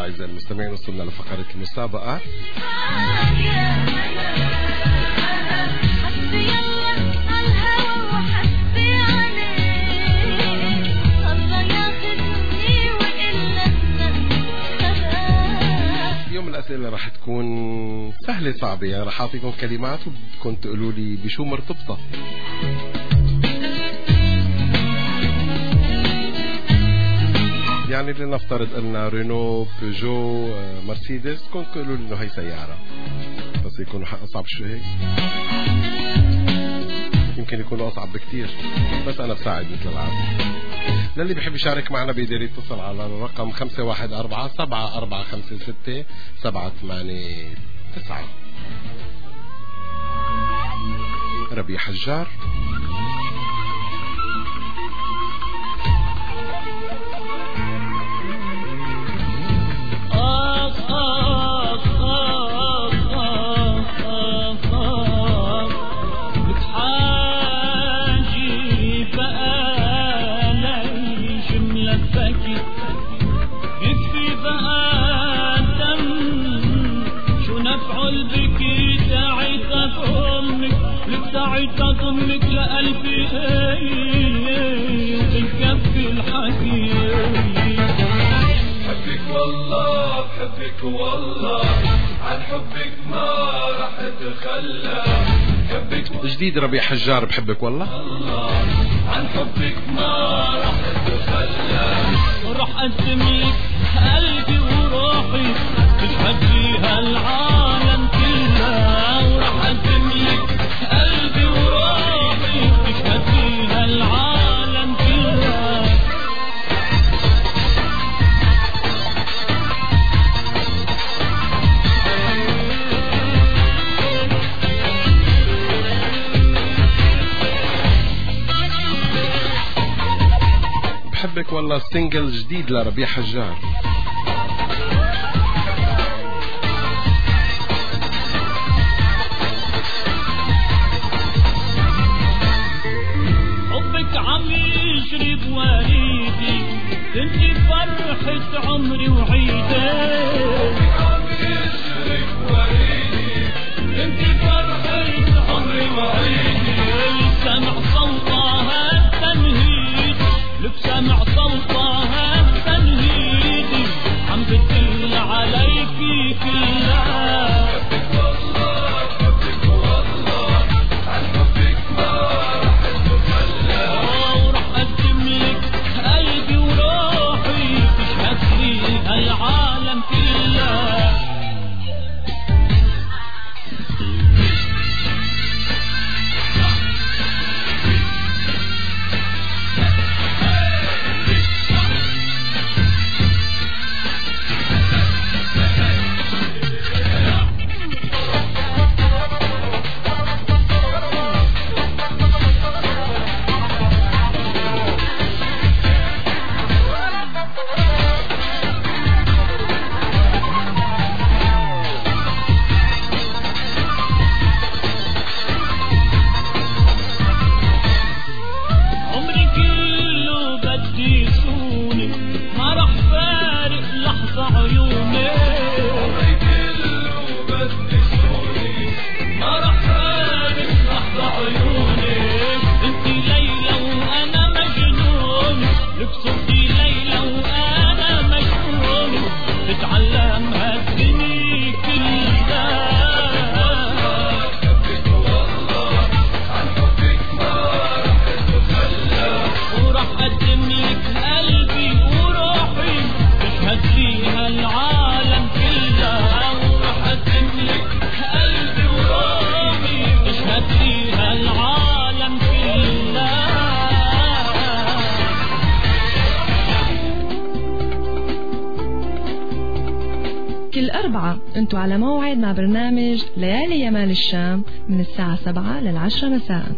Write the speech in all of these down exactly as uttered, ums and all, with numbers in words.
أعزائي المستمعين وصلنا لفقرة المسابقة. اليوم الأسئلة راح تكون سهلة صعبة، يعني راح أعطيكم كلمات وبدكم تقولوا لي بشو مرتبطة. يعني لنفترض أن رينو، بيجو، مرسيدس، كنت تقولوا لي إنه هي سيارة، بس يكونوا أصعب شو هيك، يمكن يكونوا أصعب بكتير، بس أنا بساعد مثل العادة. للي بيحب يشارك معنا بيقدر يتصل على الرقم خمسة واحد أربعة سبعة أربعة خمسة ستة سبعة ثمانية تسعة. ربيع حجار. تضمك لقلبي وبالكف الحكي. حبك والله بحبك والله عن حبك ما رح اتخلى. حبك جديد ربيع حجار بحبك والله عن حبك ما رح اتخلى. رح اقدم لك قلبي وروحي تشهد فيها العالم كلها. ورح اقدم لك قلبي وروحي تشهد فيها العالم كلها. بحبك والله سينجل جديد لربيع حجار. انتي فرحة عمري وعيدي. انتي فرحة عمري وعيدي. سمع صوتها التنهيد لك سمع صوتها التنهيد عم بتدل عليكي كلها. العالم كله. انتوا على موعد مع برنامج ليالي يمال الشام من الساعة سبعة للعشرة مساء.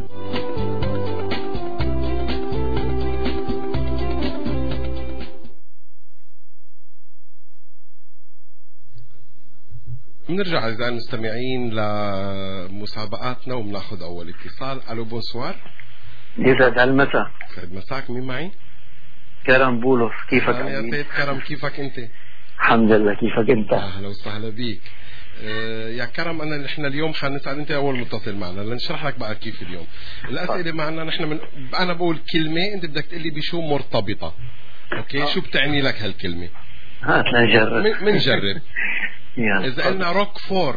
بنرجع أعزائي المستمعين لمسابقاتنا وبناخذ أول اتصال. ألو بونسوار. يسعد هالمساء. يسعد مساك. مين معي؟ كرم بولس. كيفك يا سيد كرم؟ كيفك أنت؟ الحمد لله، كيفك انت؟ اهلا وسهلا بيك. آه يا كرم، انا نحن اليوم حنسال، انت اول متصل معنا لنشرح لك بقى كيف اليوم الاسئله معنا. نحن من انا بقول كلمه، انت بدك تقول لي بشو مرتبطه. اوكي، شو بتعني لك هالكلمه؟ هات لنجرب. منجرب. اذا قلنا روك فور.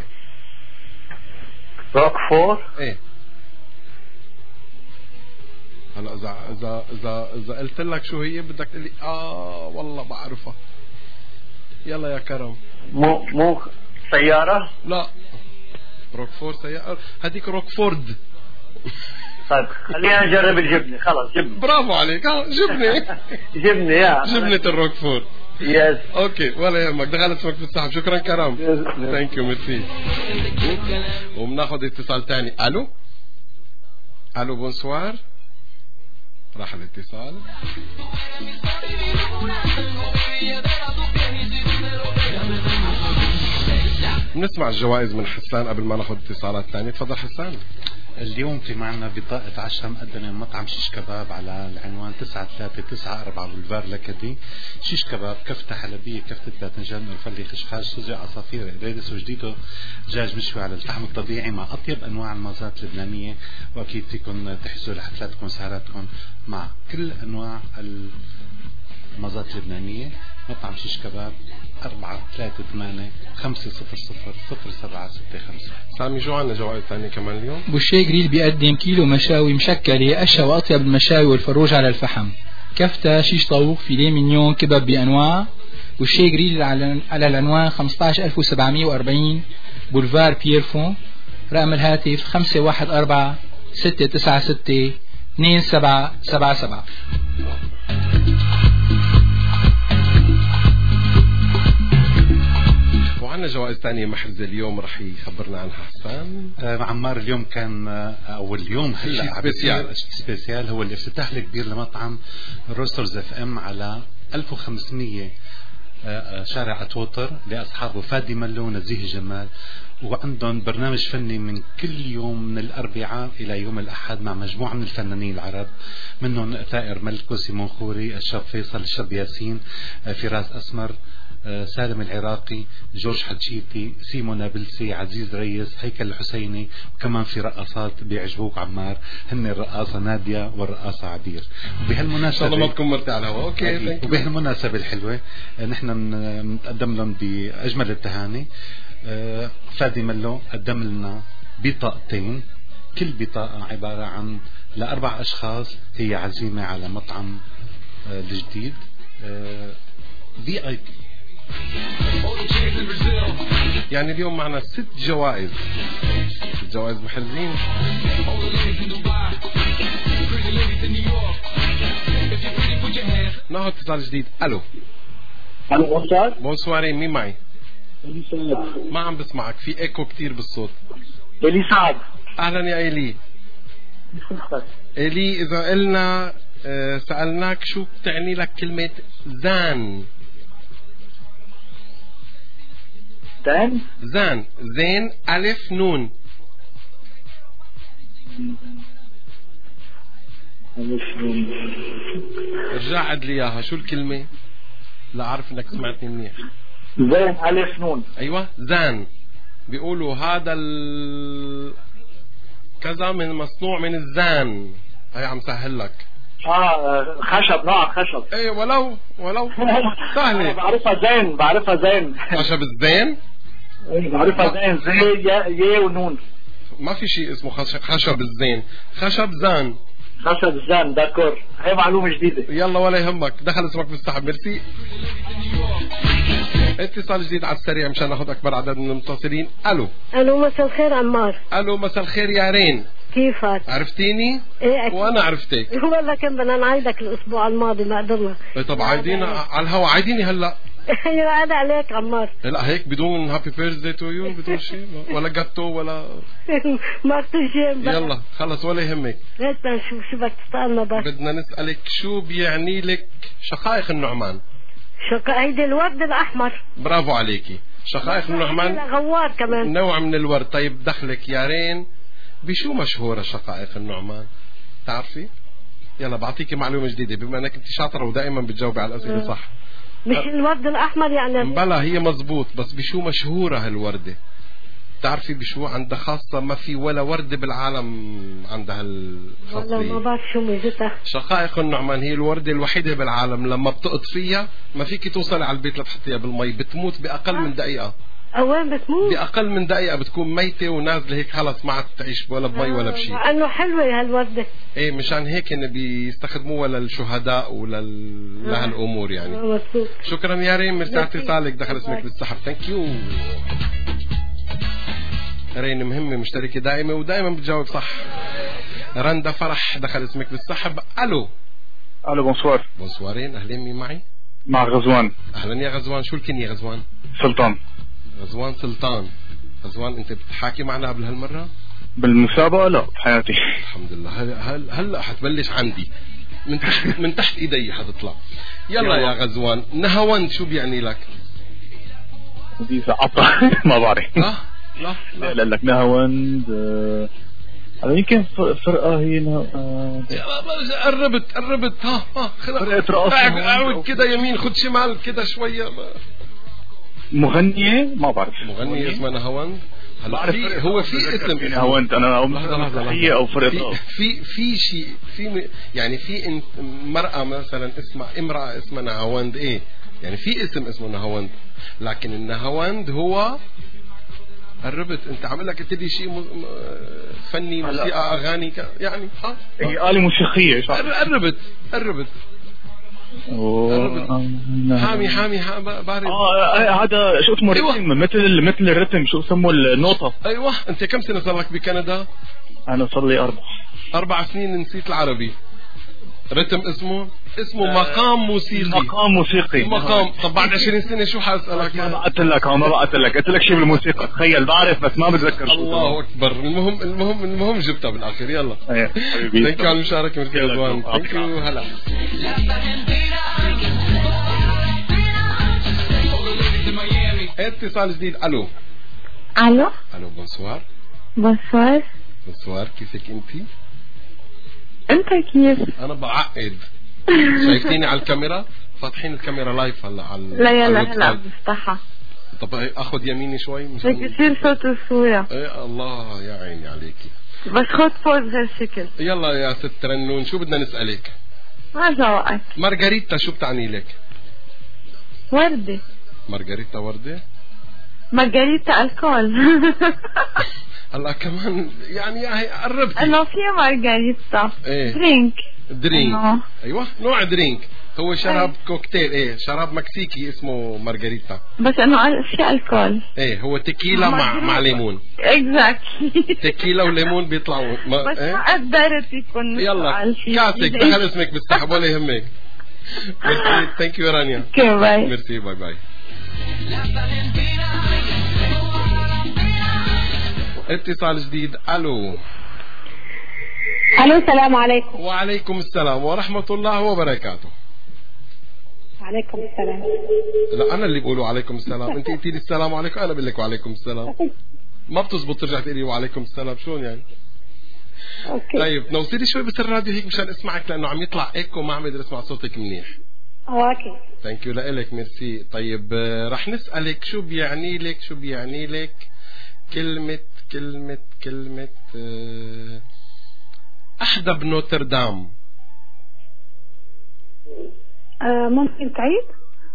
روك فور؟ ايه. هلا اذا اذا اذا اذا قلت لك شو هي بدك تقول لي اه والله بعرفها. يلا يا كرم. مو مو سيارة؟ لا، روك فور سيارة، هذيك روك فورد. طيب خلينا نجرب الجبنة. خلاص جبنة. برافو عليك. ها جبنة. جبنة يا جبنة الروك فور. يس. اوكي ولا يهمك، دخل اسمك في السحب. شكرا كرم. ثانك يو ميرسي. وبناخذ اتصال ثاني. الو الو بونسوار. راح الاتصال. بنسمع الجوائز من حسان قبل ما ناخذ اتصالات ثانية. تفضل حسان. اليوم في معنا بطاقة عشاء مقدمة من مطعم شيش كباب على العنوان تسعة ثلاثة تسعة أربعة بولفار لكدي. شيش كباب، كفتة حلبية، كفتة باذنجان مفلي، خشخاش، سجق، عصافير، قريدس، وجديده دجاج مشوي على الفحم الطبيعي مع أطيب أنواع المازات اللبنانية. وأكيد فيكم تحجزوا لحفلاتكم وسهراتكم مع كل أنواع المازات اللبنانية. مطعم شيش كباب أربعة ثلاثة ثمانية خمسة صفر صفر صفر سبعة ستة خمسة. سامي شو عنا جوائز ثانية كمان اليوم؟ بوشي جريل بيقدم كيلو مشاوي مشكلة، أشهى وأطيب المشاوي والفروج على الفحم، كفتة، شيش طاووق، فيليه مينيون، كباب بأنواع. بوشي جريل على العنوان خمسة عشر ألف وسبعمية وأربعين بولفار بييرفون. رقم الهاتف خمسة واحد أربعة ستة تسعة ستة اثنين سبعة سبعة سبعة. وعنا جوائز ثانية محرزة اليوم رح يخبرنا عنها حسان. آه عمار، اليوم كان آه أو اليوم هلا سبيسيال سبيسيال هو الافتتاح الكبير لمطعم روسترز اف ام على ألف وخمسمية آه شارع أتوتر لأصحابه فادي ملو ونزيه جمال. وعندهم برنامج فني من كل يوم من الأربعاء إلى يوم الأحد مع مجموعة من الفنانين العرب، منهم ثائر ملكو، سيمون خوري، الشاب فيصل، الشاب ياسين، آه فراس أسمر، سالم العراقي، جورج حجيتي، سيمو نابلسي، عزيز ريس، هيكل الحسيني. وكمان في رقصات بيعجبوك عمار، هن الرقاصة نادية والرقاصة عبير. وبهالمناسبة الله ما تكون مرتي على الهواء. اوكي. وبهالمناسبة الحلوة نحن نقدم لهم بأجمل التهاني. فادي ملو قدم لنا بطاقتين، كل بطاقة عبارة عن لأربع أشخاص، هي عزيمة على مطعم الجديد في اي بي. يعني اليوم معنا ست جوائز، ست جوائز محرزين. ناخذ اتصال جديد. الو الو بونسوار. بونسوار، مين معي؟ الي سعد. ما عم بسمعك، في ايكو كتير بالصوت. الي سعد. اهلا يا الي. الي، اذا قلنا اه سألناك شو بتعني لك كلمة زان؟ زان زان زين ألف نون. ألف نون. ارجع عد لي اياها، شو الكلمة؟ لا أعرف انك سمعتني منيح. زين ألف نون. ايوه زان. بيقولوا هذا ال كذا من مصنوع من الزان. هي عم سهل لك. اه خشب، نوع خشب. ايه ولو ولو سهلة. بعرفها زين، بعرفها زين. خشب الزين. بعرفها زين، زي يا يا ونون. ما في شيء اسمه خشب الزين، خشب زان. خشب زان داكور، هي معلومة جديدة. يلا ولا يهمك، دخل اسمك بالسحب. ميرسي. اتصال جديد على السريع مشان ناخذ اكبر عدد من المتصلين. الو الو مساء الخير عمار. الو مساء الخير يا رين. كيفك؟ عرفتيني؟ ايه اكيد. وانا عرفتك. والله كان بدنا نعيدك الاسبوع الماضي ما قدرنا. إيه طب عايدينا على الهوا، عايديني هلا. ينعاد عليك عمار. لا هيك بدون هابي بيرثدي تو يو، بدون شيء ولا جاتو ولا ما شيء. يلا خلص ولا يهمك. هات نشوف شو بدك تسألنا بس. بدنا نسألك شو بيعني لك شقائق النعمان؟ شقائق هيدي الورد الأحمر. برافو عليكي. شقائق النعمان غوار كمان، نوع من الورد. طيب دخلك يا رين، بشو مشهورة شقائق النعمان؟ تعرفي؟ يلا بعطيكي معلومة جديدة بما انك انت شاطرة ودائما بتجاوبي على الأسئلة صح. مش الورد الأحمر يعني؟ بلا هي مزبوط، بس بشو مشهورة هالوردة؟ بتعرفي بشو عندها خاصة؟ ما في ولا وردة بالعالم عندها والله ما هالخاصية. بعرف شو ميزتها. شقائق النعمان هي الوردة الوحيدة بالعالم لما بتقطفيها ما فيك توصلي على البيت لتحطيها بالمي، بتموت بأقل من دقيقة. أوين بتموت؟ بأقل من دقيقة بتكون ميتة ونازلة هيك خلص ما عاد تعيش ولا بمي ولا بشيء. مع إنه حلوة هالوردة. ايه مشان هيك إن بيستخدموها للشهداء ولل لهالأمور يعني. مبسوط. شكرا يا ريم، مرتاح اتصالك، دخل اسمك بالسحب. ثانك يو. رين مهمة، مشتركة دائمة ودائما بتجاوب صح. رندا فرح دخل اسمك بالسحب. الو. الو بونسوار. بونسوارين، اهلين، مين معي؟ مع غزوان. اهلا يا غزوان، شو الكنية غزوان؟ سلطان. غزوان سلطان. غزوان انت بتحاكي معنا قبل هالمرة؟ بالمسابقة لا بحياتي. الحمد لله. هلا هل هلا حتبلش عندي من تحت من تحت ايدي حتطلع. يلا يا غزوان، نهاوند شو بيعني لك؟ دي عطا ما بعرف. لا لا لا لا لك نهاوند. هذا يمكن فرقة هي قربت قربت. ها ها فرقة رقص. اعود كده يمين، خد شمال كده شوية. مغنية ما بعرف. مغنية اسمها نهاوند. هلا في هو في اسم نهاوند. انا او مسرحية او فرقة في في شيء في يعني في مرأة مثلا اسمها امرأة اسمها نهاوند. ايه يعني في اسم اسمه نهاوند، لكن النهاوند هو قربت. انت عامل لك قلت لي شيء فني، موسيقى، اغاني يعني. ها هي آلة موسيقية. قربت قربت. حامي حامي بعرف. اه هذا شو اسمه؟ أيوة. رتم مثل مثل الرتم. شو اسمه النوطة؟ ايوه. انت كم سنة صار لك بكندا؟ انا صار لي اربع اربع سنين. نسيت العربي. رتم اسمه اسمه آه مقام موسيقي. مقام موسيقي. مقام. طب بعد عشرين سنة شو حاسألك؟ ما بقت لك ما بقت لك قلت لك شيء بالموسيقى. تخيل بعرف بس ما بتذكر. الله اكبر. المهم المهم المهم جبتها بالاخر. يلا حبيبي. ثانك يو على المشاركة. ميرسي يا زوان. ثانك يو. هلا. اتصال جديد. الو. الو. الو بونسوار. بونسوار. بونسوار، كيفك انتي؟ انت كيف؟ انا بعقد. شايفتيني على الكاميرا؟ فاتحين الكاميرا لايف هلا على لا يلا هلا بفتحها. طب اخذ يميني شوي مش بدك يصير صوت وصورة. ايه الله يا عيني عليكي. بس خد فوز هالشكل. يلا يا ست رنون، شو بدنا نسألك؟ ما جوقك. مارغريتا شو بتعني لك؟ وردة. مارغريتا وردة؟ مارغريتا الكول. هلا كمان يعني قربتي. انه في مارغريتا. ايه درينك. درينك. أيوه. ايوه نوع درينك. هو شراب أيه. كوكتيل. ايه شراب مكسيكي اسمه مارغريتا. بس انه في الكول. ايه هو تكيلا مع مع ليمون. اكزاكتلي. تكيلا وليمون بيطلعوا ما... بس ايه؟ ما قدرت يكون. يلا كاسك دخل اسمك بالسحب ولا يهمك. ميرسي. ثانك يو رانيا. اوكي باي. ميرسي باي باي. اتصال جديد. الو. الو السلام عليكم. وعليكم السلام ورحمة الله وبركاته. وعليكم السلام. لا انا اللي بقوله عليكم السلام. انت قلتي لي السلام عليكم، انا بقول لك وعليكم السلام. ما بتزبط ترجع تقولي وعليكم السلام. شلون يعني؟ اوكي. طيب نوصلي شوي بس الراديو هيك مشان اسمعك، لانه عم يطلع ايكو ما عم اقدر اسمع صوتك منيح. اوكي. ثانك يو لك. ميرسي. طيب رح نسألك شو بيعني لك شو بيعني لك كلمة كلمة كلمة أحدى بنوتردام. آه ممكن تعيد؟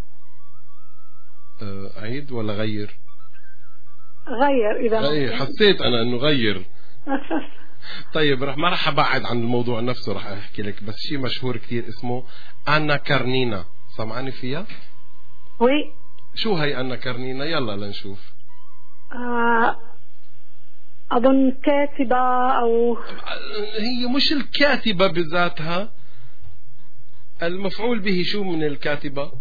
آه عيد ولا غير؟ غير إذا غير. حسيت أنا إنه غير. طيب رح ما رح أبعد عن الموضوع نفسه، رح أحكي لك بس شيء مشهور كتير اسمه أنا كارنينا. سمعاني فيها؟ وي. شو هي أنا كارنينا؟ يلا لنشوف. آه أظن كاتبة أو هي مش الكاتبة بذاتها، المفعول به. شو من الكاتبة؟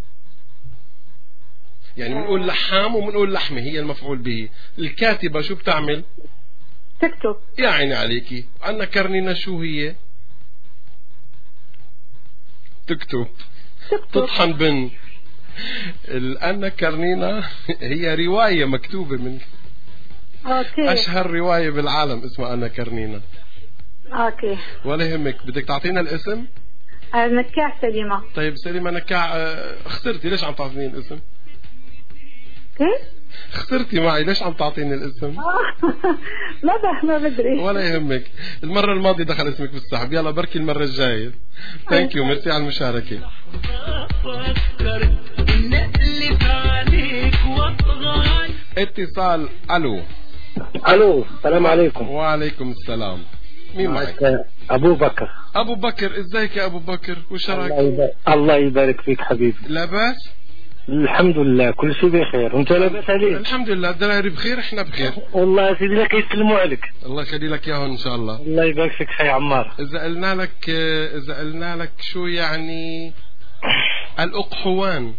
يعني بنقول لحام وبنقول لحمة، هي المفعول به. الكاتبة شو بتعمل؟ تكتب. يا عيني عليكي. أنا كارنينا شو هي؟ تكتب. تطحن بن. الأنا كارنينا هي رواية مكتوبة من أوكي. أشهر رواية بالعالم اسمها أنا كارنينا. أوكي. ولا يهمك. بدك تعطينا الاسم؟ نكاع سليمة. طيب سليمة نكاع، آه، خسرتي ليش عم تعطيني الاسم؟ كيف؟ خسرتي معي ليش عم تعطيني الاسم؟ ما بح ما بدري. ولا يهمك، المرة الماضية دخل اسمك بالسحب، يلا بركي المرة الجاية. ثانك يو، ميرسي على المشاركة. اتصال. الو. الو، السلام عليكم. وعليكم السلام. مين معك؟ ابو بكر. ابو بكر، ازيك يا ابو بكر؟ وش رايك؟ الله يبارك, الله يبارك فيك حبيبي. لاباس؟ الحمد لله كل شيء بخير، وانت لاباس عليك؟ الحمد لله، الدراري بخير، احنا بخير والله يا سيدي لك يسلموا عليك. الله يخلي لك اياهم ان شاء الله. الله يبارك فيك حي عمار. اذا قلنا لك اذا قلنا لك شو يعني الاقحوان؟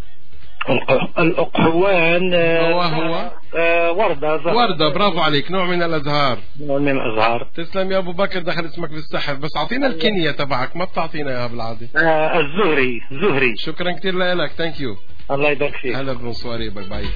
الأقحوان هو هو آه وردة. وردة، برافو عليك، نوع من الأزهار. نوع من الأزهار. تسلم يا أبو بكر، دخل اسمك بالسحب، بس أعطينا الكنية تبعك، ما بتعطينا إياها بالعادة. آه الزهري. زهري. شكرا كثير لك، ثانك يو. الله يبارك فيك. هلا بنصواري، باي باي.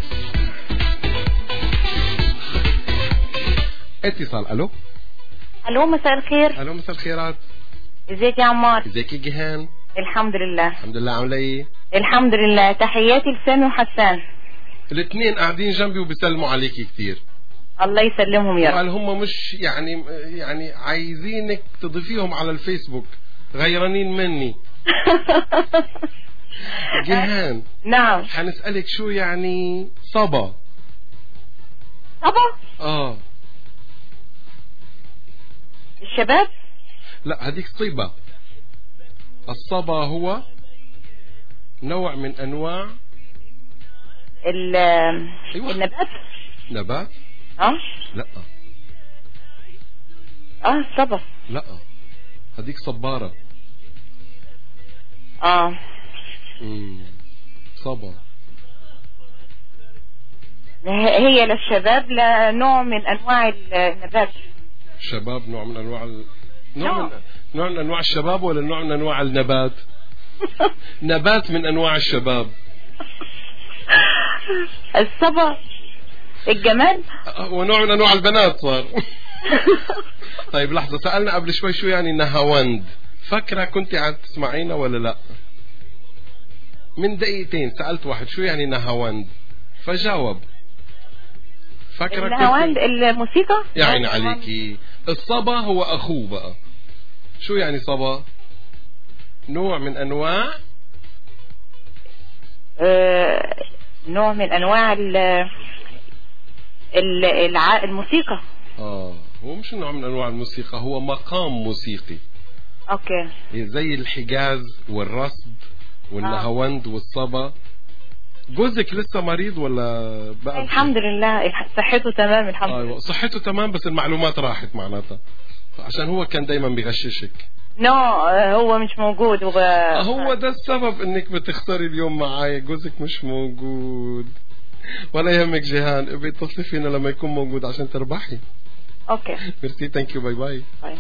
اتصال. ألو. ألو، مساء الخير. ألو، مساء الخيرات. ازيك يا عمار؟ ازيك يا جيهان؟ الحمد لله. الحمد لله، عاملة ايه؟ الحمد لله، تحياتي لسامي وحسان. الاثنين قاعدين جنبي وبيسلموا عليكي كثير. الله يسلمهم يا رب. وقال هم مش يعني يعني عايزينك تضيفيهم على الفيسبوك، غيرانين مني. جيهان. نعم. حنسألك شو يعني صبا. صبا؟ اه الشباب؟ لا، هذيك صيبة. الصبا هو نوع من انواع ال أيوة. النبات. نبات؟ اه لا. اه صبا. لا، هذيك صبارة. اه امم صبا هي للشباب، لنوع من انواع النبات. شباب نوع من انواع ال... نوع من نوع من انواع الشباب ولا نوع من انواع النبات؟ نبات من انواع الشباب. الصبا الجمال، ونوع من انواع البنات صار. طيب لحظة، سألنا قبل شوي شو يعني نهاوند، فاكرة كنت عم تسمعينا ولا لا؟ من دقيقتين سألت واحد شو يعني نهاوند فجاوب. فاكرة النهاوند الموسيقى؟ يعني عليكي. الصبا هو اخوه بقى. شو يعني صبا؟ نوع من انواع آه نوع من انواع ال ال الع... الموسيقى. اه هو مش نوع من انواع الموسيقى، هو مقام موسيقي. اوكي. زي الحجاز والرصد والنهاوند آه. والصبا. جوزك لسه مريض ولا بقى؟ الحمد لله صحته تمام الحمد لله. ايوه صحته تمام، بس المعلومات راحت معناتها، عشان هو كان دايما بيغششك. نو هو مش موجود. هو هو ده السبب انك بتختاري اليوم معاي، جوزك مش موجود. ولا يهمك جيهان، ابي اتصلي فينا لما يكون موجود عشان تربحي. اوكي ميرسي، ثانك يو، باي باي. باي.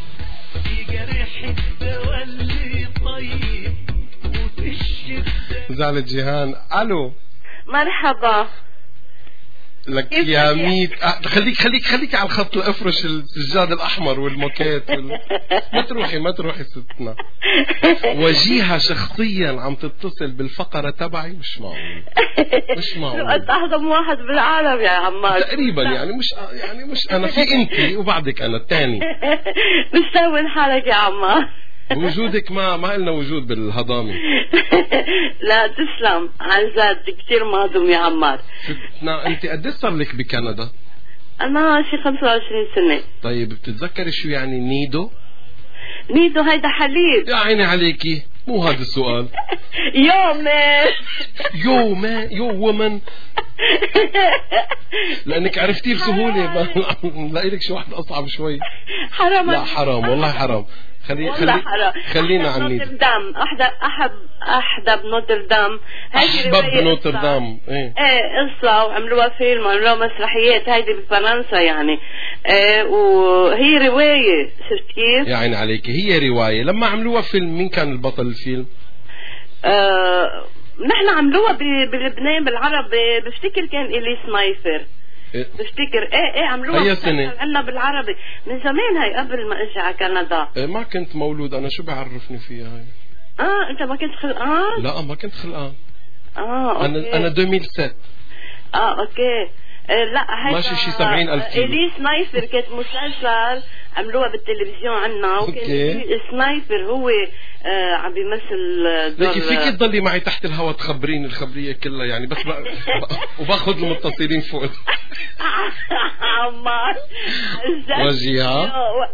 زعلت جيهان. الو. مرحبا. لك يا ميت. أه خليك خليك خليك على الخط الافرش، السجاد الاحمر والموكيت وال... ما تروحي ما تروحي ستنا. وجيهة شخصيا عم تتصل بالفقرة تبعي، مش معقول مش معقول. انت اهضم واحد بالعالم يا عمار تقريبا، يعني مش يعني مش انا، في انت وبعدك انا الثاني. مش ساوي حالك يا عمار. وجودك ما ما لنا وجود بالهضامي. لا تسلم، عن جد كثير مهضوم يا عمار. شفتنا. انت قد ايش صار لك بكندا؟ انا شي خمسة وعشرين سنة. طيب بتتذكري شو يعني نيدو؟ نيدو هيدا حليب. يا عيني عليكي، مو هذا السؤال. يو مان يو مان يو وومن. لانك عرفتيه بسهولة، لاقي لك شي واحد اصعب شوي. حرام. لا حرام والله حرام. خلي خلي خلينا عن نيدو. نوتردام. احدى احب احدى بنوتردام. احبب بنوتردام. ايه ايه قصة، وعملوها فيلم وعملوها مسرحيات، هيدي بفرنسا يعني. ايه وهي رواية، شفت كيف؟ يا عين عليك، هي رواية. لما عملوها فيلم مين كان البطل الفيلم؟ آه نحن عملوها بلبنان بالعربي، بفتكر كان إلي سنايفر. إيه؟ بفتكر ايه ايه عملوها. أي سنة؟ عنا بالعربي من زمان، هاي قبل ما اجي على كندا. إيه ما كنت مولود انا، شو بعرفني فيها هاي؟ اه انت ما كنت خلقان؟ لا ما كنت خلقان. اه انا اوكي. انا ألفين وسبعة. اه اوكي. آه لا هيدا ماشي شي سبعين ألف كيلو. إلي سنايبر كانت مسلسل عملوها بالتلفزيون عنا، وكان سنايبر هو آه عم بيمثل دور. لكن فيك تضلي معي تحت الهواء تخبريني الخبريه كلها يعني، بس بقى وباخذ المتصلين فوق. عمار وجيها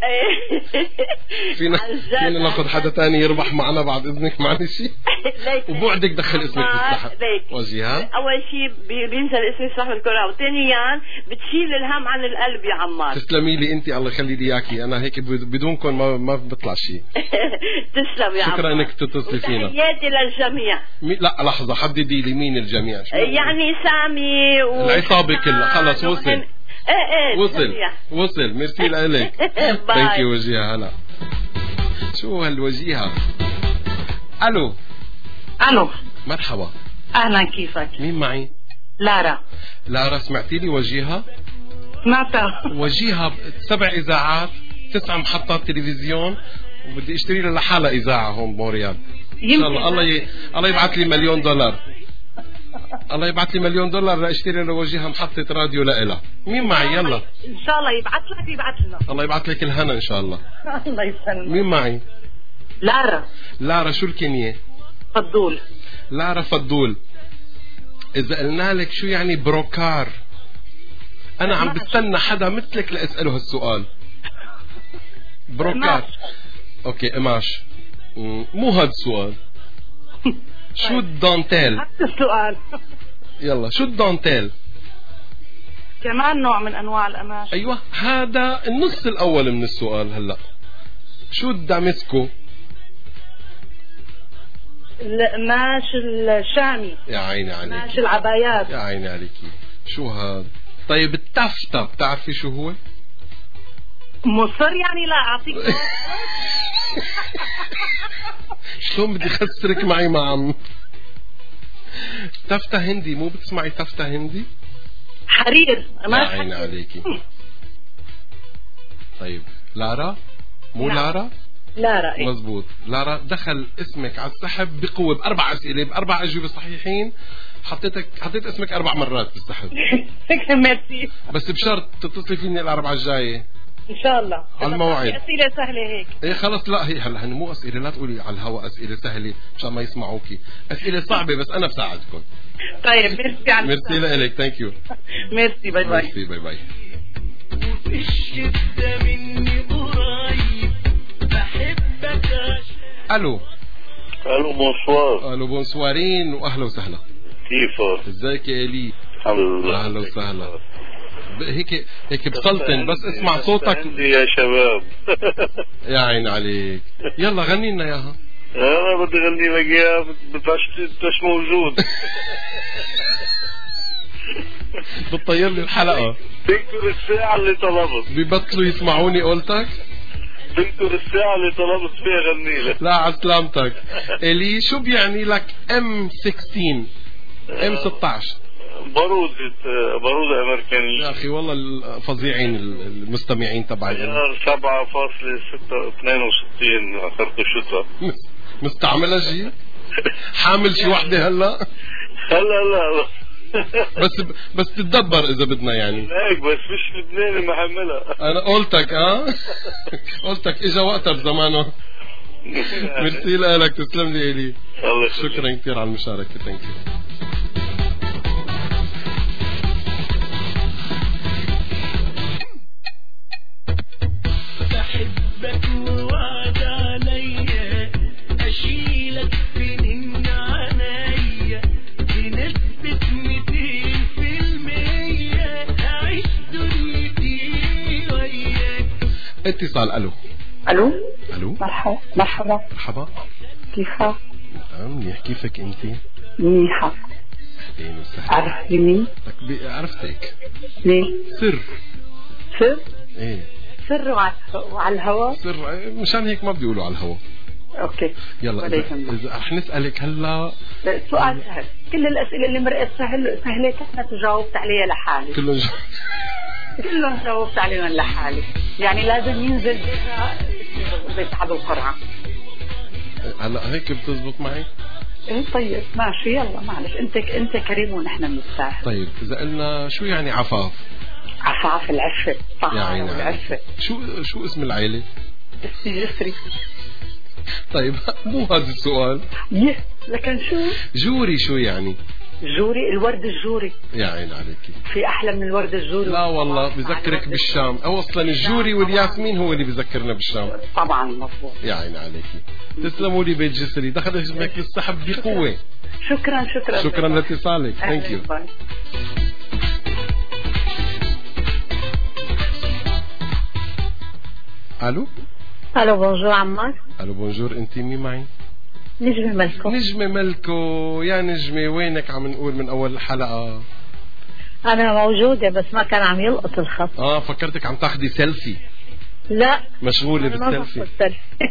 فينا فينا ناخذ حدا تاني يربح معنا بعد اذنك معلش. وبعدك دخل اسمك بالسحب. وجيها اول شيء بينزل اسمي صاحب الكره، وثانيا بتشيل الهم عن القلب يا عمار. تسلمي لي انت، الله يخلي لي اياكي، انا هيك بدونكم ما ما بطلع شيء. تسلم يا عمار، شكرا انك تتصلي فينا. تحياتي للجميع. لا لحظه، حددي لي مين الجميع. يعني سامي و العصابه كلها خلص وصل. ايه ايه وصل وصل. ميرسي لك. ثانك يو وجيها. هلا شو هالوجيهه. الو الو مرحبا. اهلا كيفك؟ مين معي؟ لارا. لارا سمعتي لي وجيهه؟ سمعتها. وجيهه سبع اذاعات، تسع محطات تلفزيون، وبدي اشتري لها لحالها اذاعه هون بموريال. ان شاء الله الله ي... الله يبعث لي مليون دولار. الله يبعث لي مليون دولار لاشتري له وجهها محطة راديو لإلها. مين معي؟ يلا ان شاء الله يبعث لك يبعث لنا. الله يبعث لك الهنا ان شاء الله. الله يسلمك. مين معي؟ لارا. لارا شو الكنية؟ فضول. لارا فضول. اذا قلنا لك شو يعني بروكار، انا عم بستنى حدا مثلك لاساله هالسؤال. بروكار. اوكي قماش. مو هاد السؤال. شو الدانتيل؟ نفس السؤال. يلا شو الدانتيل؟ كمان نوع من انواع القماش. ايوه هذا النص الاول من السؤال. هلا شو الدامسكو؟ القماش الشامي. يا عيني عليك. قماش العبايات. يا عيني عليكي. شو هذا؟ طيب التفتة بتعرفي شو هو؟ مصر يعني لا اعطيك. شلون بدي خسرك معي ما عم. تفتة هندي، مو بتسمعي تفتة هندي؟ حرير. يا عيني عليكي. طيب لارا مو نعم. لارا؟ لارا إيه؟ مزبوط. لارا دخل اسمك على السحب بقوة بأربع أسئلة بأربع أجوبة صحيحين. حطيتك حطيت اسمك أربع مرات بالسحب. ميرسي. بس بشرط تتصلي فيني الأربعة الجاية ان شاء الله على الموعد. اسئله سهله هيك. ايه خلص. لا هي هلا هن مو اسئله، لا تقولي على الهواء اسئله سهله مشان ما يسمعوكي. اسئله صعبه بس انا بساعدكم. طيب ميرسي على ميرسي لك. ثانك يو. ميرسي. باي باي. ميرسي. باي باي. وفي الشده مني قريب بحبك. الو الو بونسوار. الو بونسوارين واهلا وسهلا. كيفك؟ ازيك يا الي؟ الحمد لله. اهلا وسهلا. هيك هيك بسلطن بس اسمع صوتك. عندي يا شباب. يا عين عليك. يلا غني لنا اياها. انا بدي اغني لك اياها بتش موجود. بتطير لي الحلقه. تذكر الساعه اللي طلبت. ببطلوا يسمعوني قولتك. تذكر الساعه اللي طلبت فيها غني لك. لا على سلامتك. الي شو بيعني لك ام ستة عشر ام ستة عشر؟ بارودة بارودة أمريكانية يا أخي والله فظيعين المستمعين تبعي. سبعة فاصلة ستة اثنين وستين آخر الشتاء. مستعملة شيء؟ حامل شي وحدة هلا؟ هلا لا بس بس تتدبر إذا بدنا يعني. هيك بس مش لبناني محملها. أنا قلتك ها؟ قلتك إجا وقتها بزمانه. ميرسي لك. تسلم لي إلي. شكرا كثير على المشاركة. ثانك يو. بحبك ووعد عليا اشيلك من عينيا بنسبة ميتين في المية اعيش دنيتي وياك. اتصال. الو الو الو مرحبا. مرحبا. مرحبا. كيفك؟ منيح. كيفك انت؟ منيحة. اهلين وسهلا. عرفتيني؟ عرفتك. ليه؟ سر. سر؟ ايه سر وعلى الهواء. سر مشان هيك ما بيقولوا على الهواء. اوكي يلا اذا رح نسألك هلا سؤال سهل. كل الاسئله اللي مرقت سهل سهله كانت جاوبت عليها لحالي. كلهم جاوبت كلهم جاوبت عليهم لحالي. يعني لازم ينزل بيت عدو القرعه. هلا هيك بتزبط معي؟ ايه طيب ماشي يلا معلش، انت انت كريم ونحن بنستاهل. طيب اذا قلنا شو يعني عفاف؟ عفاف العفه، صح والعفه. شو شو اسم العيله؟ اسمي جسري. طيب مو هذا السؤال. يه لكن شو؟ جوري شو يعني؟ جوري الورد الجوري. يا عين عليكي. في احلى من الورد الجوري؟ لا والله بذكرك بالشام، او اصلا الجوري والياسمين هو اللي بذكرنا بالشام. طبعا مضبوط. يا عين عليكي. تسلموا لي بيت جسري، دخل اسمك للسحب بقوه. شكرا شكرا شكرا لاتصالك. ثانك يو. الو الو بونجور عمار. الو بونجور، انت مين معي؟ نجمة ملكو. نجمة ملكو، يا نجمة وينك؟ عم نقول من أول الحلقة. أنا موجودة بس ما كان عم يلقط الخط. آه فكرتك عم تاخدي سيلفي. لا مشغولة بالسيلفي.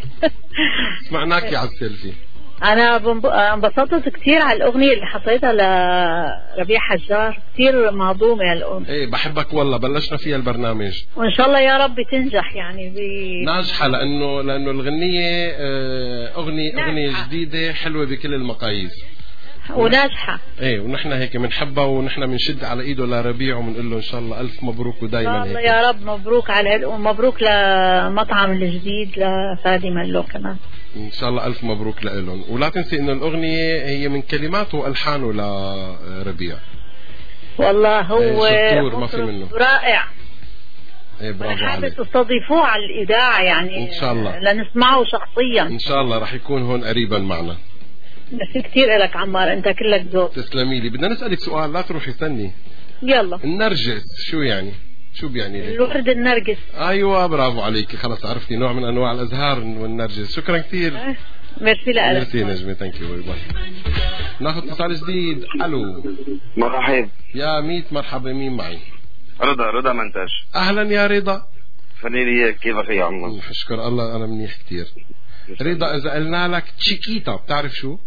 سمعناكي على السيلفي. أنا انبسطت كثير على الأغنية اللي حطيتها لربيع حجار، كثير مهضومة هالأغنية. إيه بحبك والله، بلشنا فيها البرنامج وإن شاء الله يا رب تنجح يعني ب... ناجحة، لأنه لأنه الغنية أغنية ناجحة. أغنية جديدة حلوة بكل المقاييس وناجحة. ايه ونحن هيك بنحبها، ونحن بنشد على ايده لربيع وبنقول له ان شاء الله الف مبروك ودايما هيك. الله يا رب مبروك على مبروك لمطعم الجديد لفادي ملو كمان. ان شاء الله الف مبروك لهم، ولا تنسي انه الاغنية هي من كلماته والحانه لربيع. والله هو ايه ما في منه. رائع. ايه برافو عليك. تستضيفوه على الاذاعة يعني ان شاء الله لنسمعه شخصيا. ان شاء الله رح يكون هون قريبا معنا. ميرسي كثير لك عمار، انت كلك ذوق. تسلمي لي. بدنا نسألك سؤال، لا تروحي استني. يلا. النرجس شو يعني؟ شو بيعني لك؟ الورد النرجس. ايوه برافو عليك، خلص عرفتي نوع من انواع الازهار والنرجس. شكرا كثير. ميرسي لك. ميرسي نجمة، ثانك يو. باي باي. ناخذ اتصال جديد. الو مرحبا. يا ميت مرحبا، مين معي؟ رضا. رضا منتج. اهلا يا رضا. خليني كيفك يا عمار؟ اشكر الله انا منيح كثير. رضا اذا قلنا لك تشيكيتا بتعرف شو؟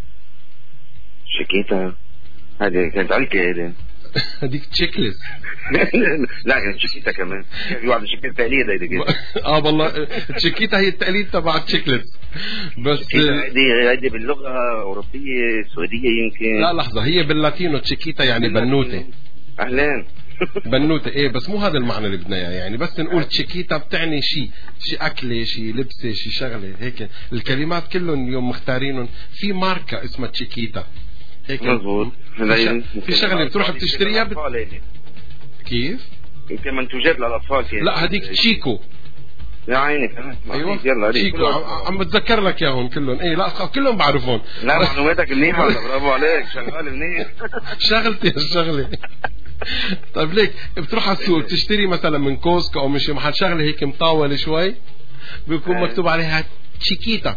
شيكيتا هذه كانت علكة هذه. هذيك تشيكلس. لا كانت شيكيتا كمان، في واحدة شيكيتا تقليد هيدي كده. اه والله تشيكيتا هي التقليد تبع تشيكلس. بس هيدي هيدي باللغة أوروبية سعودية يمكن. لا لحظة، هي باللاتينو تشيكيتا يعني بنوتة. أهلين. بنوتة ايه، بس مو هذا المعنى اللي بدنا اياه، يعني بس نقول تشيكيتا بتعني شيء، شيء أكلة، شيء لبسة، شيء شغلة هيك. الكلمات كلهم اليوم مختارينهم في ماركة اسمها تشيكيتا هيك. مظبوط. في شغلة بتروح بتشتريها بت... كيف؟ يمكن منتوجات للأطفال كيف؟ لا هذيك تشيكو. يا عيني كمان. ايوه يلا تشيكو، عم بتذكر لك اياهم كلهم. ايه لا كلهم بعرفهم. لا معلوماتك منيحة والله، برافو عليك، شغال منيح. شغلتي الشغلة. طيب ليك بتروح على السوق تشتري مثلا من كوسكو او من شي محل شغله هيك مطاوله شوي، بيكون مكتوب عليها تشيكيتا.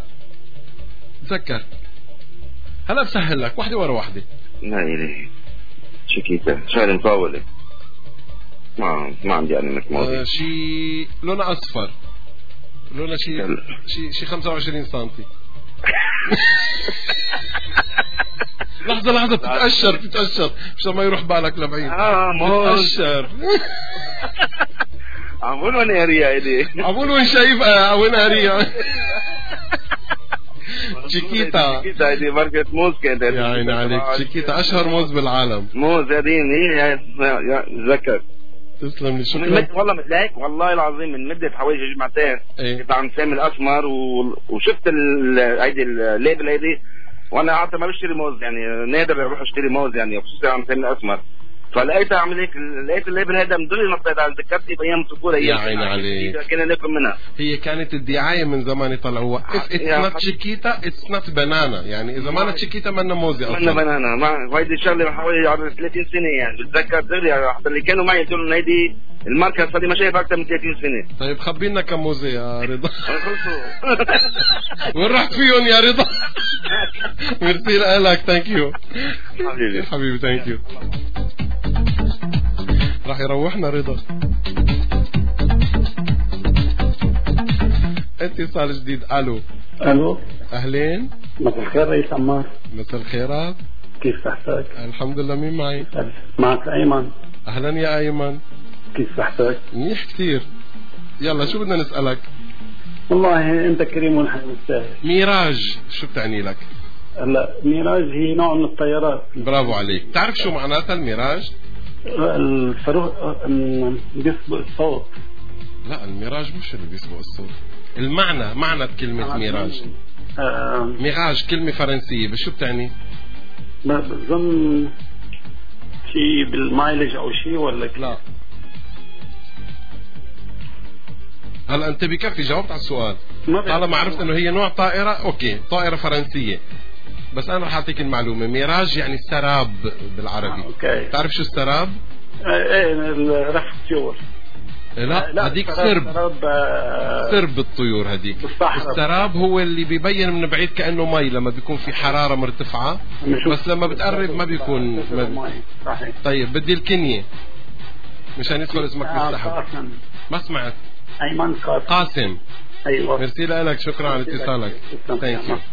تذكر هلا بسهل لك واحده ورا واحده. لا إلهي تشيكيتا شغله مطاوله، ما ما عندي انا مكموزي. آه شي لونها اصفر، لونها شي شي شي خمسة وعشرين سنتي. لحظة لحظة بتتأشر بتتأشر مشان ما يروح بالك لبعيد. اه موز بتتأشر. عمول وين هريا ايدي؟ عمول وين شايفها وين هريا؟ تشيكيتا. تشيكيتا هذه ماركة موز كانت. يا عيني عليك، تشيكيتا أشهر موز بالعالم. موز هذه هي ذكر. تسلم لي شكرا. من مد والله مثل هيك والله العظيم من مدة حوالي جمعتين كنت عم سامي الأسمر وشفت هيدي الليبل هيدي، وانا عاطل ما بشتري موز يعني، نادر اروح اشتري موز يعني، خصوصا عم سامي الاسمر، فلقيتها عمل هيك، لقيت الليبل هذا مدري نطيت على ذكرتي بايام الطفوله. يا عيني عليك، كنا ناكل منها. هي كانت الدعايه من زمان يطلعوها اتس نوت تشيكيتا اتس نوت بنانا، يعني اذا ما تشيكيتا منا موزه اصلا. منا بنانا، ما هيدي الشغله حوالي ثلاثين سنه يعني، بتذكر دغري حتى اللي كانوا معي قلت لهم هيدي الماركه صار لي ما شايف اكثر من ثلاثين سنه. طيب خبينا كم موزه يا رضا. وين رحت فيهم يا رضا؟ ميرسي لك، ثانك يو حبيبي حبيبي ثانك يو. راح يروحنا رضا. اتصال جديد. الو الو اهلين. مساء الخير رئيس عمار. مساء الخيرات، كيف صحتك؟ الحمد لله. مين معي؟ معك ايمن. اهلا يا ايمن، كيف صحتك؟ منيح كثير. يلا شو بدنا نسألك؟ والله انت كريم ونحن نستاهل. ميراج شو بتعني لك؟ هلا ميراج هي نوع من الطيارات. برافو عليك. تعرف شو معناتها الميراج؟ الفاروق بيسبق الصوت. لا الميراج مش اللي بيسبق الصوت. المعنى معنى كلمة ميراج. آه ميراج كلمة فرنسية بس شو بتعني؟ بظن شيء بالمايلج او شيء ولا لا. هلا انت بكفي جاوبت على السؤال. طالما عرفت انه هي نوع طائرة اوكي طائرة فرنسية. بس انا رح اعطيك المعلومة. ميراج يعني السراب بالعربي. آه، اوكي. تعرف شو السراب؟ ايه رف الطيور. لا هديك سرب. سرب آه سرب الطيور هديك. السراب هو اللي بيبين من بعيد كأنه مي لما بيكون في حرارة مرتفعة بس لما بتقرب ما بيكون مي. طيب بدي الكنية مشان يدخل اسمك بالسحب. ما سمعت. أيمن قاسم. قاسم. أيوة. ميرسي لك شكرا على اتصالك. ثانك يو.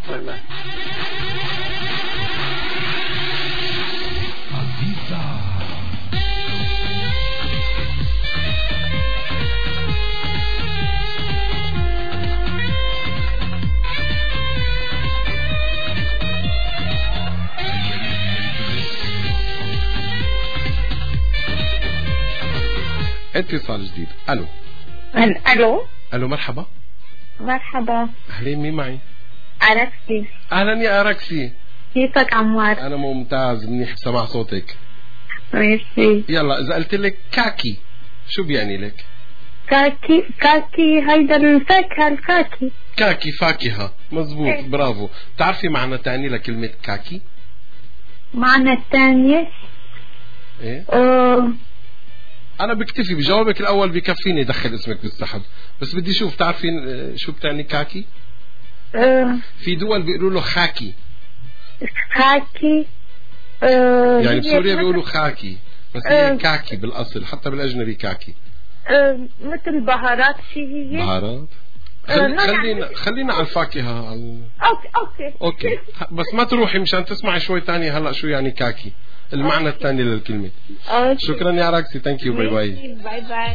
اتصال جديد. الو. الو. الو مرحبا. مرحبا. اهلين مين معي؟ أراكسي. اهلا يا أراكسي. كيفك عمار؟ انا ممتاز منيح بسمع صوتك. ميرسي. يلا اذا قلت لك كاكي شو بيعني لك؟ كاكي كاكي هيدا الفاكهة الكاكي. كاكي فاكهة مزبوط. ايه. برافو. بتعرفي معنى تاني لكلمة كاكي؟ معنى الثانية ايه؟ أوه. انا بكتفي بجوابك الاول بكفيني ادخل اسمك بالسحب بس بدي اشوف تعرفين شو بتعني كاكي؟ أه. في دول بيقولوا له خاكي. خاكي أه. يعني بسوريا بيقولوا خاكي بس أه. هي كاكي بالاصل حتى بالاجنبي كاكي. أه. مثل بهارات شي هي. بهارات. خل... خلينا خلينا على الفاكهة على... اوكي اوكي اوكي بس ما تروحي مشان تسمعي شوي تاني هلا شو يعني كاكي المعنى الثاني للكلمة. أوكي. شكرا يا راكسي. ثانك يو. باي باي. باي باي.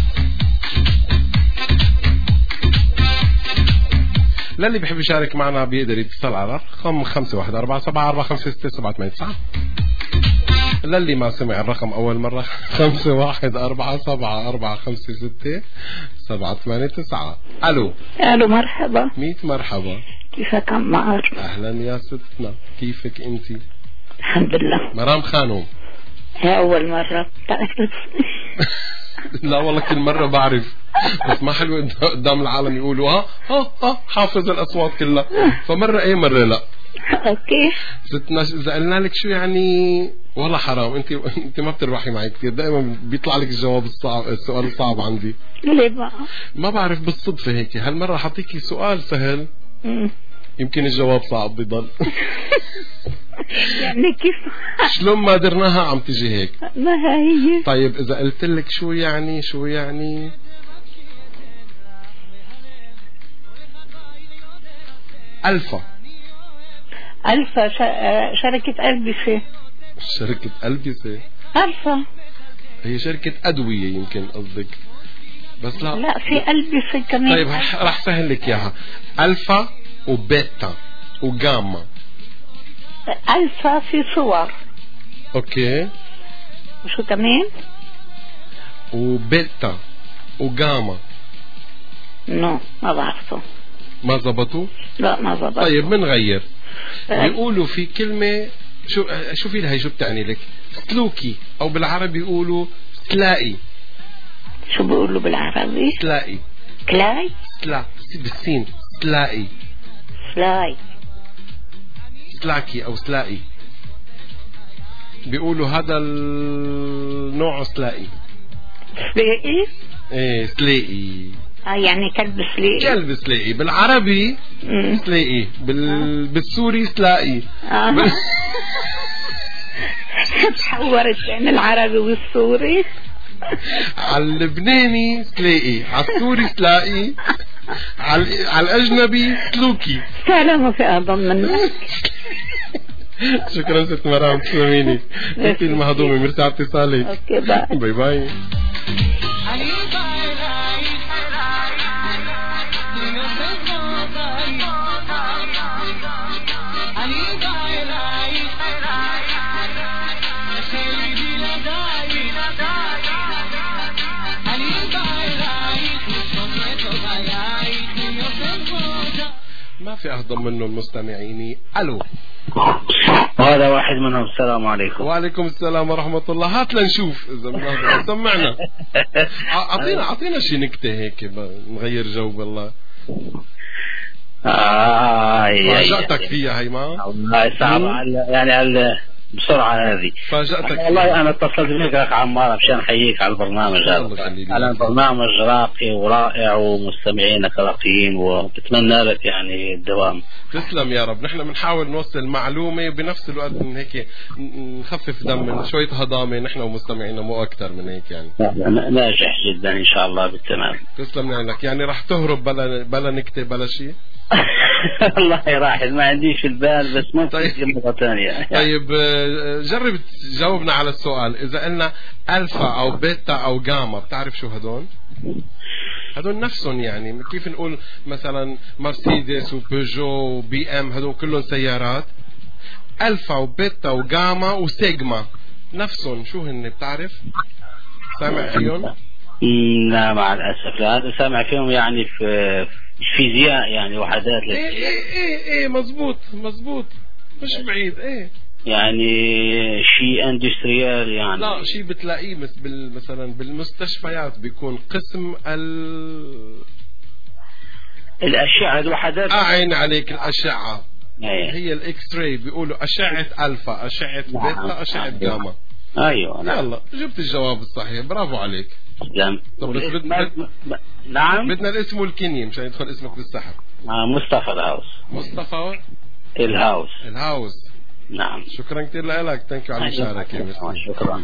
للي بحب يشارك معنا بيقدر يتصل على رقم خمسة واحد أربعة سبعة أربعة خمسة ستة سبعة ثمانية تسعة. للي ما سمع الرقم أول مرة خمسة واحد أربعة سبعة أربعة خمسة ستة سبعة ثمانية تسعة. ألو. ألو مرحبا. ميت مرحبا. كيفك عمار؟ أهلا يا ستنا كيفك أنتي؟ الحمد لله. مرام خانوم. هي أول مرة بتعرف. لا والله كل مرة بعرف بس ما حلو قدام العالم يقولوا ها ها ها حافظ الأصوات كلها فمرة ايه مرة لا. اوكي ستنا إذا قلنا لك شو يعني والله حرام انت انت ما بتربحي معي كثير دائما بيطلع لك الجواب الصعب السؤال الصعب عندي. ليه بقى؟ ما بعرف بالصدفة هيك هالمرة حطيكي سؤال سهل م. يمكن الجواب صعب بضل. يعني كيف شلون ما درناها عم تجي هيك. ما هي. طيب إذا قلت لك شو يعني شو يعني ألفا. ألفا شركة ألبسة. شركة ألبسة. ألفا هي شركة أدوية يمكن قصدك بس لا لا في ألبسة كمان. طيب راح سهل لك إياها. ألفا وبيتا وجاما. ألفا في صور. أوكي. وشو كمان؟ وبيتا وجاما. نو ما بعرفه. ما زبطوا؟ لا ما زبطوا. طيب بنغير. بيقولوا في كلمة شو شو في لها شو بتعني لك؟ سلوكي أو بالعربي يقولوا سلاقي. شو بيقولوا بالعربي؟ سلاقي. كلاي؟ سلا بالسين سلاقي. سلاي. سلاكي أو سلاقي. بيقولوا هذا النوع سلاقي. سلاقي؟ ايه سلاقي. اه يعني كلب سلاقي. كلب سلاقي بالعربي سلاقي بال... بالسوري سلاقي. اه بال... تحورت بين العربي والسوري. على اللبناني سلاقي، على السوري سلاقي، على على الاجنبي سلوكي. سلام في اعظم منك. شكرا ست مرام تسلميني. انت المهضومه مرسي على اتصالك. اوكي باي باي باي. ما في أهضم منه المستمعين. ألو وهذا واحد منهم. السلام عليكم. وعليكم السلام ورحمة الله. هات لنشوف إذا بنهضم. سمعنا. أعطينا أعطينا شي نكتة هيك نغير جو بالله. آه فاجأتك فيها هي ما؟ والله صعب يعني على بسرعة هذه. فاجأتك والله أنا اتصلت بك أخ عمار مشان أحييك على البرنامج هذا. على برنامج راقي ورائع ومستمعينك راقيين وبتمنى لك يعني الدوام. تسلم يا رب. نحن بنحاول نوصل معلومة بنفس الوقت من هيك نخفف دم من شوية هضامة نحن ومستمعينا مو أكتر من هيك يعني. ناجح جدا إن شاء الله بالتمام. تسلم لك. يعني رح تهرب بلا بلا نكتة بلا شيء؟ الله راحل ما عنديش في البال بس ممكن طيب. مرة ثانية. طيب جرب تجاوبنا على السؤال. إذا قلنا ألفا أو بيتا أو جاما بتعرف شو هدول؟ هدول نفسهم يعني كيف نقول مثلا مرسيدس وبيجو وبي ام هدول كلهم سيارات. ألفا وبيتا وجاما وسيجما نفسهم شو هن بتعرف؟ سامع فيهم؟ لا مع الأسف لا. هذا سامع فيهم يعني في فيزياء يعني وحدات. ايه ايه ايه ايه مزبوط مزبوط مش بعيد. ايه يعني شيء اندستريال يعني. لا شيء بتلاقيه مثلا بالمستشفيات بيكون قسم ال الأشعة الوحدات. أعين عليك الأشعة. أيه. هي الإكس راي بيقولوا أشعة ألفا أشعة بيتا أشعة جاما. أيوة نعم. يلا جبت الجواب الصحيح. برافو عليك. نعم. طب بس بدنا نعم بدنا الاسم والكنية مشان يدخل اسمك بالسحب. آه مصطفى الهاوس. مصطفى الهاوس. الهاوس. نعم. شكرا كثير لك. ثانك على المشاركة. شكرا.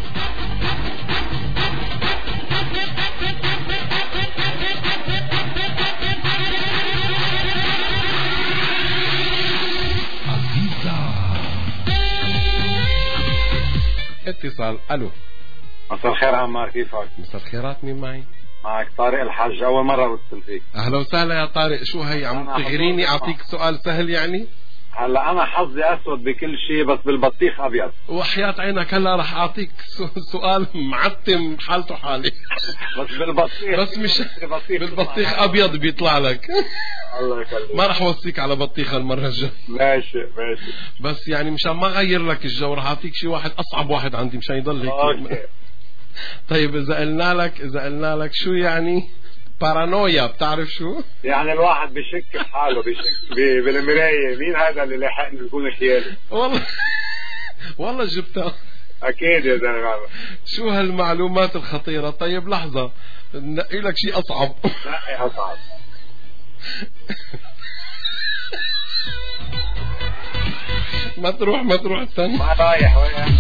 اتصال. الو مساء الخير عمار كيفك؟ مساء الخيرات. مين معي؟ معك طارق الحج. اول مره بتصل فيك. اهلا وسهلا يا طارق. شو هي عم تغريني اعطيك سؤال سهل يعني؟ هلا انا حظي اسود بكل شيء بس بالبطيخ ابيض. وحياة عينك هلا رح اعطيك سؤال معتم حالته حالي. بس بالبطيخ بس مش بالبطيخ ابيض بيطلع لك. الله يخليك. ما رح اوصيك على بطيخه المره الجايه. ماشي ماشي. بس يعني مشان ما اغير لك الجو رح اعطيك شيء واحد اصعب واحد عندي مشان يضل هيك. اوكي. طيب اذا قلنا لك اذا قلنا لك شو يعني بارانويا بتعرف شو؟ يعني الواحد بشك بحاله بشك بالمرايه مين هذا اللي لاحقني بيكون خيالي. والله والله جبتها. اكيد يا زلمه. شو هالمعلومات الخطيره. طيب لحظه نقي لك شيء اصعب. نقي اصعب. ما تروح ما تروح استنى. ما رايح وين.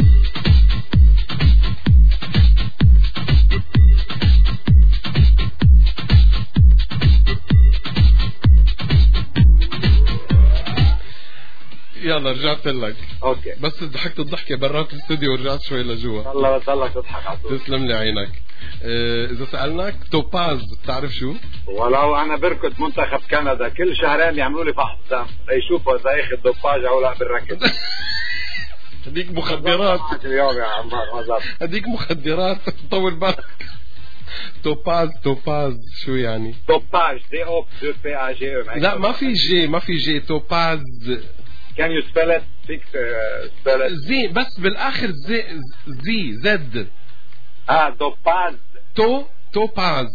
يلا رجعت لك. اوكي. بس ضحكت الضحكه برات الاستوديو ورجعت شوي لجوا. والله بضلك تضحك على طول. تسلم لي عينك. اه اذا سالناك توباز بتعرف شو؟ ولو انا بركض منتخب كندا كل شهرين يعملوا لي فحص دم ليشوفوا اذا اخذ دوباج او لا بالركض. هديك مخدرات اليوم يا عمار. هديك مخدرات طول بالك. توباز توباز شو يعني؟ توباج دي او دو بي ا جي. لا ما في جي ما في جي. توباز. Can you spell it? Fix uh, spell it. زي بس بالاخر زي زي زد. اه توباز. تو توباز.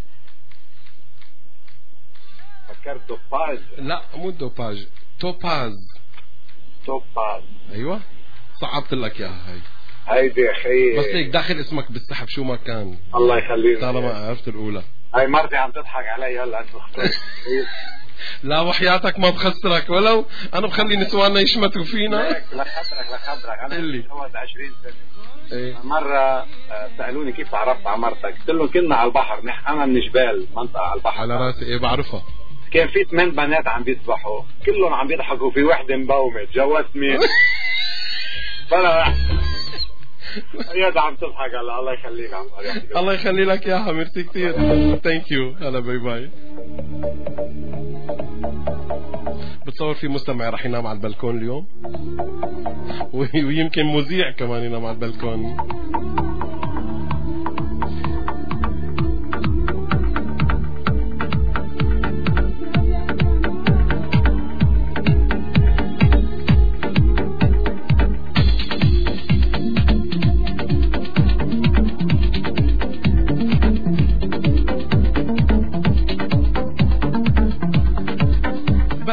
فكرت توباز. لا مو توباج. توباز. توباز. ايوه صعبت لك اياها هاي. هيدي يا اخي. بس هيك داخل اسمك بالسحب شو ما كان. الله يخليك. طالما عرفت الاولى. هاي مرتي عم تضحك علي هلا انت. لا وحياتك ما بخسرك ولو انا بخلي نسواننا يشمتوا فينا. لخبرك لخبرك انا متجوز عشرين سنه. ايه؟ مره سالوني كيف تعرفت على مرتك قلت لهم كنا على البحر. نحن انا من جبال منطقه على البحر على راسي. ايه بعرفها. كان في ثمان بنات عم بيسبحوا كلهم عم بيضحكوا في وحده مبومه. تجوزت مين؟ فانا يا عم تضحك هلا. الله يخليك عم. الله يخلي لك اياها. ميرسي كثير. ثانك يو. هلا باي باي. بتصور في مستمع رح ينام على البلكون اليوم ويمكن مذيع كمان ينام على البلكون.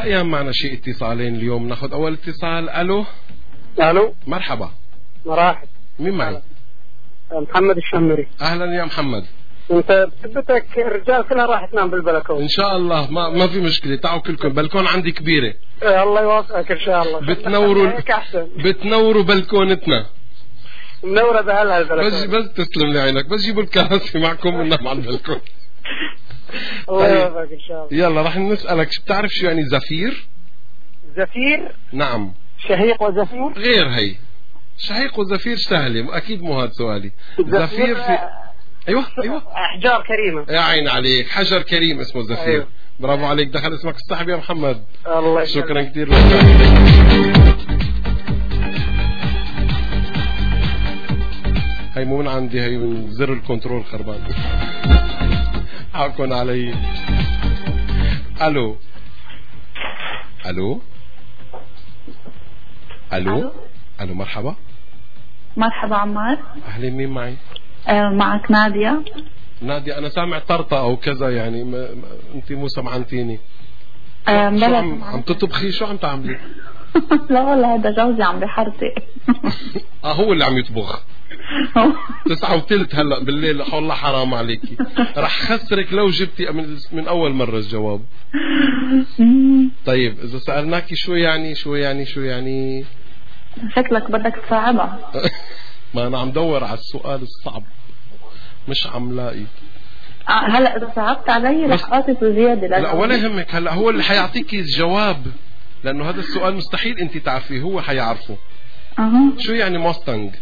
دائما معنا شيء اتصالين اليوم. ناخذ اول اتصال. الو الو مرحبا. مراحب. مين معي؟ محمد الشمري. اهلا يا محمد. انت بثبتك الرجال كلها راح تنام بالبلكون ان شاء الله. ما ما في مشكله. تعالوا كلكم. بلكون عندي كبيره. إيه الله يوفقك ان شاء الله. بتنوروا بتنوروا بلكونتنا. منوره بهلا البلكون. بس بس تسلم لي عينك. بس جيبوا الكراسي معكم وننام على البلكون. الله يوفقك ان شاء الله. يلا راح نسالك، بتعرف شو يعني زفير؟ زفير؟ نعم. شهيق وزفير؟ غير هي. شهيق وزفير سهله، اكيد مو هذا سؤالي. زفير في ايوه ايوه احجار كريمه. يا عين عليك، حجر كريم اسمه زفير. أيوة. برافو عليك. دخل اسمك السحب يا محمد. الله يسلمك. شكرا كثير. هي مو من عندي، هي من زر الكنترول خربان. حاكم علي. الو الو الو الو مرحبا. مرحبا عمار. اهلين. مين معي؟ آه معك نادية. نادية. انا سامع طرطة او كذا يعني. ما ما انت مو سمعانتيني. آه شو عم, عم تطبخي؟ شو عم تعملي؟ لا والله هذا جوزي عم بحرتي. اه هو اللي عم يطبخ. تسعة وثلث هلا بالليل. والله حرام عليكي. رح خسرك لو جبتي من, من اول مرة الجواب. طيب اذا سألناكي شو يعني شو يعني شو يعني شكلك بدك تصعبها. ما انا عم دور على السؤال الصعب مش عم لاقي. آه هلا اذا صعبت علي رح اعطي زياده. لا ولا يهمك. هلا هو اللي حيعطيكي الجواب، لانه هذا السؤال مستحيل انت تعرفيه، هو حيعرفه. أه. شو يعني موستنج؟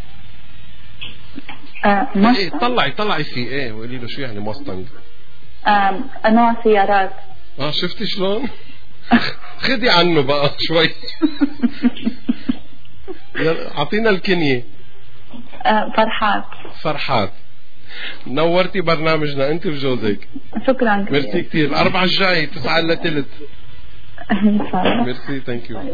آه إيه طلعي طلعي فيه ايه وقولي له شو يعني موستنج. آه انواع سيارات. اه شفتي شلون؟ خدي عنه بقى شوي. اعطينا الكنية. آه فرحات. فرحات. نورتي برنامجنا انت وجوزك. شكرا كثير. ميرسي كثير. الاربعة الجاي تسعة الا ثلث. ميرسي ثانك يو.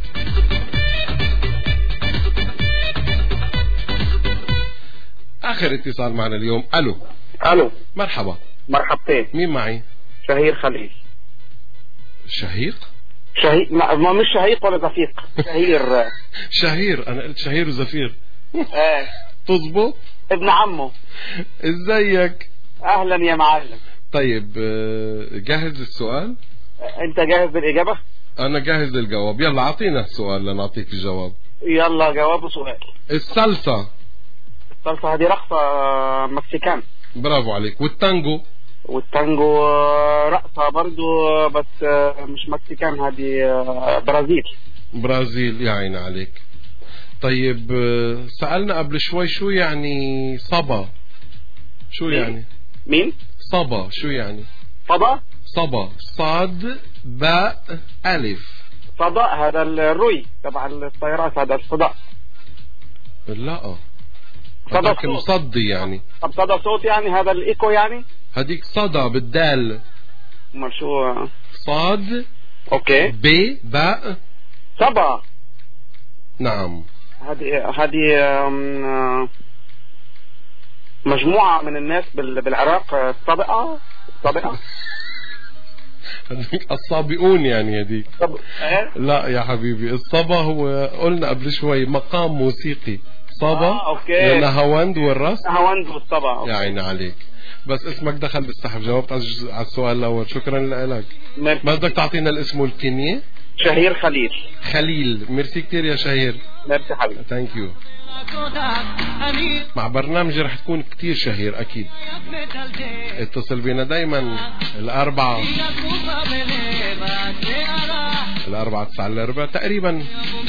اخر اتصال معنا اليوم. الو الو مرحبا. مرحبتين. مين معي؟ شهير خليل. شهيق؟ شهيق ما مش شهيق ولا زفيق. شهير. شهير. انا قلت شهير وزفير. ايه تظبط. ابن عمه. ازيك؟ اهلا يا معلم. طيب جاهز السؤال؟ انت جاهز بالاجابة؟ انا جاهز للجواب. يلا اعطينا السؤال لنعطيك الجواب. يلا جواب سؤال. الصلصة. الصلصة هذه رقصة مكسيكان. برافو عليك. والتانجو؟ والتانجو رقصة برضو بس مش مكسيكان، هذه برازيل. برازيل. يا عين عليك. طيب سألنا قبل شوي شو يعني صبا. شو مين؟ يعني مين؟ صبا شو يعني؟ صبا صبا صاد باء ألف. صداء هذا الروي تبع الطيارات، هذا الصداء. لا صدى هذاك مصدي يعني. طب صدى صوت يعني، هذا الإيكو يعني. هديك صدى بالدال. ما شو صاد اوكي ب باء صبا. نعم. هذه هذه مجموعة من الناس بالعراق الصابئة الصابئة. هذيك الصابئون يعني هذيك. ايه؟ لا يا حبيبي، الصبا هو قلنا قبل شوي مقام موسيقي. صبا آه، اوكي. نهاوند والرص. نهاوند والصبا. يا عيني عليك. بس اسمك دخل بالسحب. جاوبت على السؤال الاول. شكرا لك. ما بدك تعطينا الاسم والكنية؟ شهير خليل. خليل. ميرسي كتير يا شهير. ميرسي حبيبي. ثانك يو. مع برنامجي رح تكون كتير شهير اكيد. اتصل بينا دايما الاربعة الاربعة تسعة الا ربع تقريبا.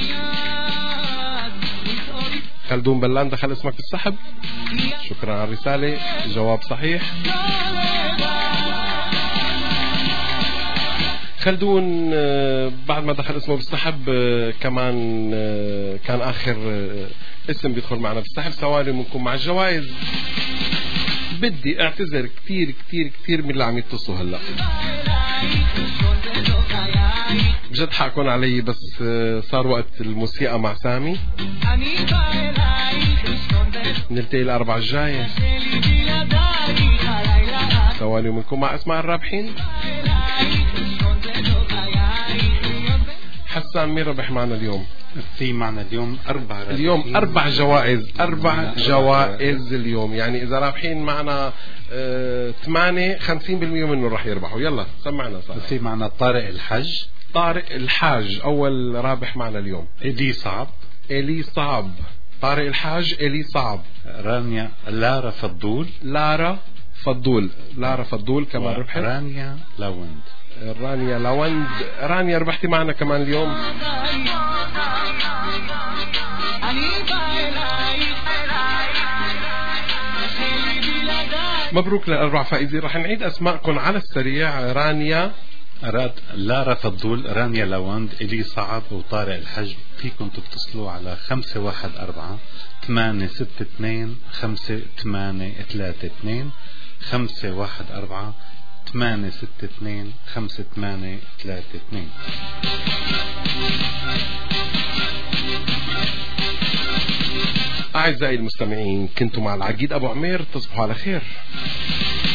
خلدون بلان دخل اسمك في السحب. شكرا على الرسالة. جواب صحيح. خلدون بعد ما دخل اسمه بالسحب كمان كان آخر اسم بيدخل معنا بالسحب. ثواني منكم مع الجوائز. بدي اعتذر كتير كتير كتير من اللي عم يتصلوا هلا. بجد حقكم علي، بس صار وقت الموسيقى مع سامي. نلتقي الأربعة الجاية. ثواني منكم مع اسماء الرابحين. بسام مين ربح معنا اليوم؟ في معنا اليوم أربع اليوم أربع جوائز أربع جوائز اليوم، يعني إذا رابحين معنا اه ثمانية خمسين بالمية منه رح يربحوا. يلا سمعنا صار. في معنا طارق الحج. طارق الحاج أول رابح معنا اليوم. إلي صعب. إلي صعب. طارق الحاج إلي صعب. رانيا لارا فضول. لارا فضول. لارا فضول كمان ربحت. رانيا لوند. رانيا لوند. رانيا ربحتي معنا كمان اليوم. مبروك للأربع فائزين. رح نعيد أسماءكم على السريع. رانيا راد لارا فضول، رانيا لوند، إلي صعب، وطارق الحج. فيكم تتصلوا على خمسة واحد أربعة ثمانية ستة اثنين خمسة ثمانية ثلاثة اثنين خمسة واحد أربعة ثمانية ستة اثنين خمسة ثمانية ثلاثة اثنين. أعزائي المستمعين، كنتم مع العقيد أبو عمير. تصبحوا على خير.